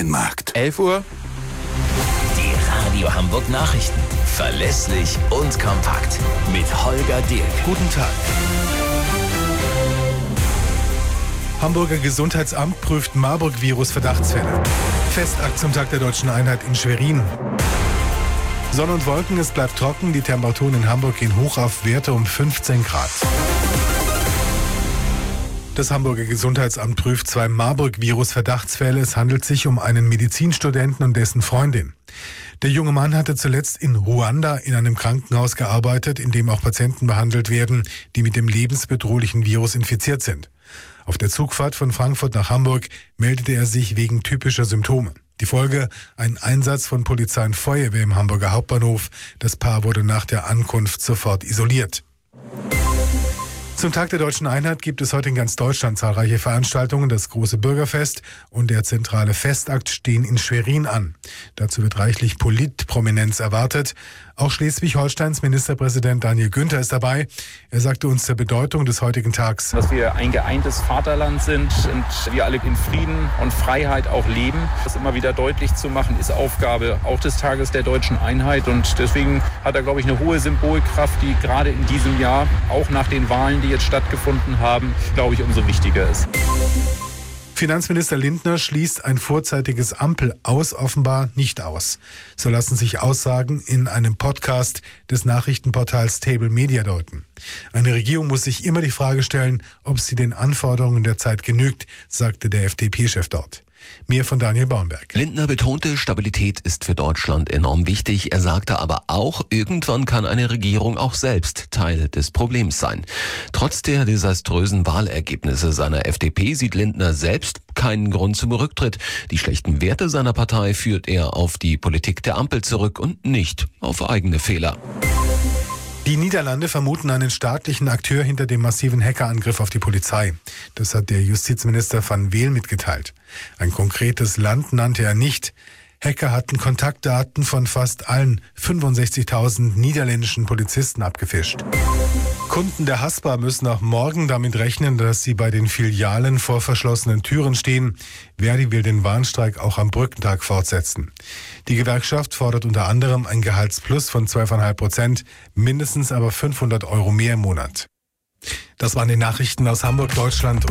Online-Markt. 11 Uhr. Die Radio Hamburg Nachrichten. Verlässlich und kompakt. Mit Holger Dirk. Guten Tag. Hamburger Gesundheitsamt prüft Marburg-Virus-Verdachtsfälle. Festakt zum Tag der Deutschen Einheit in Schwerin. Sonne und Wolken, es bleibt trocken. Die Temperaturen in Hamburg gehen hoch auf Werte um 15 Grad. Das Hamburger Gesundheitsamt prüft 2 Marburg-Virus-Verdachtsfälle. Es handelt sich um einen Medizinstudenten und dessen Freundin. Der junge Mann hatte zuletzt in Ruanda in einem Krankenhaus gearbeitet, in dem auch Patienten behandelt werden, die mit dem lebensbedrohlichen Virus infiziert sind. Auf der Zugfahrt von Frankfurt nach Hamburg meldete er sich wegen typischer Symptome. Die Folge: ein Einsatz von Polizei und Feuerwehr im Hamburger Hauptbahnhof. Das Paar wurde nach der Ankunft sofort isoliert. Zum Tag der Deutschen Einheit gibt es heute in ganz Deutschland zahlreiche Veranstaltungen. Das große Bürgerfest und der zentrale Festakt stehen in Schwerin an. Dazu wird reichlich Politprominenz erwartet. Auch Schleswig-Holsteins Ministerpräsident Daniel Günther ist dabei. Er sagte uns zur Bedeutung des heutigen Tags: Dass wir ein geeintes Vaterland sind und wir alle in Frieden und Freiheit auch leben. Das immer wieder deutlich zu machen, ist Aufgabe auch des Tages der Deutschen Einheit. Und deswegen hat er, glaube ich, eine hohe Symbolkraft, die gerade in diesem Jahr, auch nach den Wahlen, die jetzt stattgefunden haben, glaube ich, umso wichtiger ist. Finanzminister Lindner schließt ein vorzeitiges Ampel-Aus offenbar nicht aus. So lassen sich Aussagen in einem Podcast des Nachrichtenportals Table Media deuten. Eine Regierung muss sich immer die Frage stellen, ob sie den Anforderungen der Zeit genügt, sagte der FDP-Chef dort. Mehr von Daniel Baumberg. Lindner betonte, Stabilität ist für Deutschland enorm wichtig. Er sagte aber auch, irgendwann kann eine Regierung auch selbst Teil des Problems sein. Trotz der desaströsen Wahlergebnisse seiner FDP sieht Lindner selbst keinen Grund zum Rücktritt. Die schlechten Werte seiner Partei führt er auf die Politik der Ampel zurück und nicht auf eigene Fehler. Die Niederlande vermuten einen staatlichen Akteur hinter dem massiven Hackerangriff auf die Polizei. Das hat der Justizminister Van Weel mitgeteilt. Ein konkretes Land nannte er nicht. Hacker hatten Kontaktdaten von fast allen 65.000 niederländischen Polizisten abgefischt. Kunden der Haspa müssen auch morgen damit rechnen, dass sie bei den Filialen vor verschlossenen Türen stehen. Verdi will den Warnstreik auch am Brückentag fortsetzen. Die Gewerkschaft fordert unter anderem ein Gehaltsplus von 12,5%, mindestens aber 500 € mehr im Monat. Das waren die Nachrichten aus Hamburg, Deutschland.